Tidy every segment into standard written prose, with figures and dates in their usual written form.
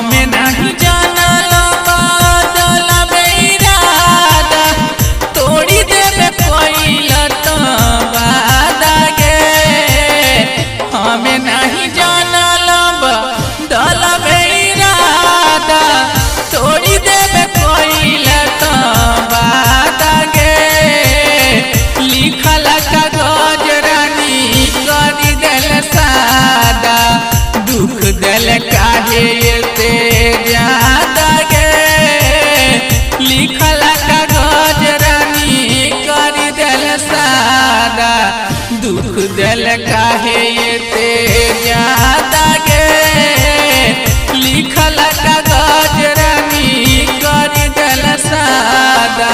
हमें नहीं जानल बादल बेइरादा तोड़ी देवे कोइल तो वादा गे हमें नहीं जानल बादल बेइरादा तोड़ी देवे कोइल तो वादा गे लिखल कागज रानी करी दिल सादा दुख दिल काहे ते ज्यादा गे लिखल कागज रानी करी दिल सादा दुख दिल काहे ते ज्यादा गे लिखल कागज रानी करी दिल सादा।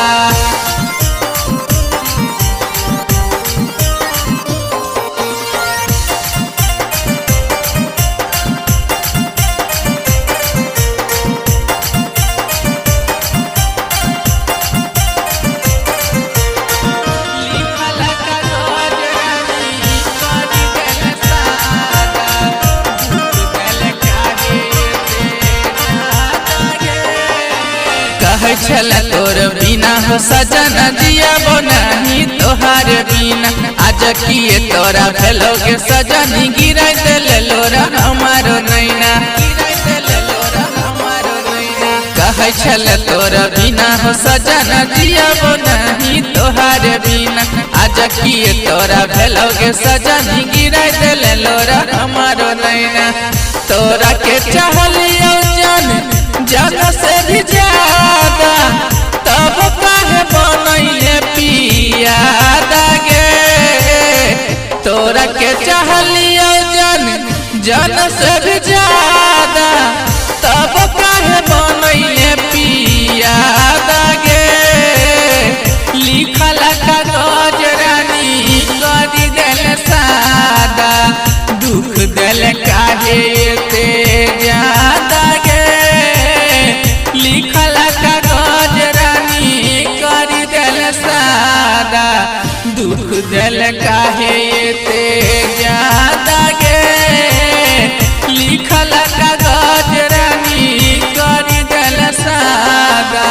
चल तोर बिना हो सजन जियब नहीं तोहार बिना आज किए तोरा भेलोगे सजन गिरा दिल लोरा हमारो नैना कहे चल तोर बिना हो सजन जियब नहीं तोहार बिना आज किए तोरा भेलोगे सजन गिरा दिल लोरा हमारो नैना तोरा के चाहलियो जन से भी ज्यादा तब काहे बनैले पियादा गे तोरा के चाहलियो जन से भी ज्यादा तब काहे बनैले पियादा गे लिखल कागज रानी करी दिल सादा दुख दिल काहे ते ज्यादा गे लिखल कागज रानी करी दिल सादा दुख दिल काहे ते ज्यादा गे लिखल कागज रानी करी दिल सादा।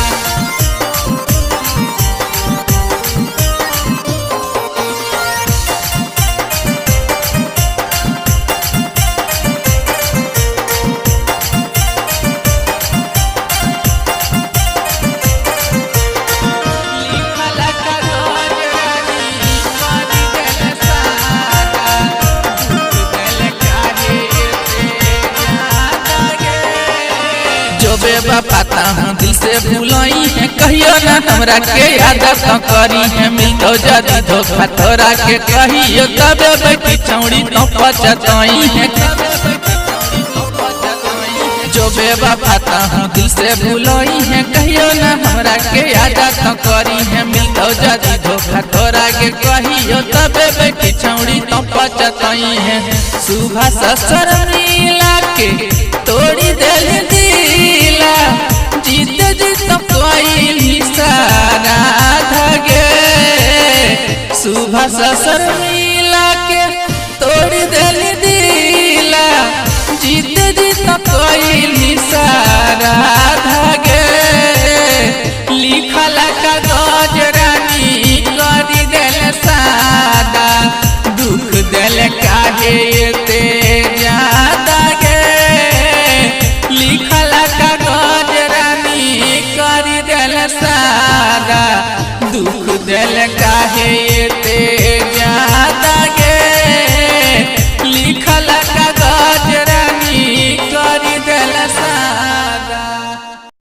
बेबा पता हूँ दिल से भूलई है कहियो ना हमरा के याद तो करी है मिलतो जदी धोखा तोरा के कहियो तबे बैठी छौड़ी तो पछताई है जो बेबा पता हूँ दिल से भूलई है कहियो ना हमरा के याद तो करी है मिलतो जदी धोखा तोरा के कहियो तबे बैठी छौड़ी तो पछताई है सुबह ससुर मिला के तोड़ी दिल दिला जीत जीत कोई सारा धगे सुबह ससुर मिला के तोड़ी दिल दिला जीत जीत कोई सारा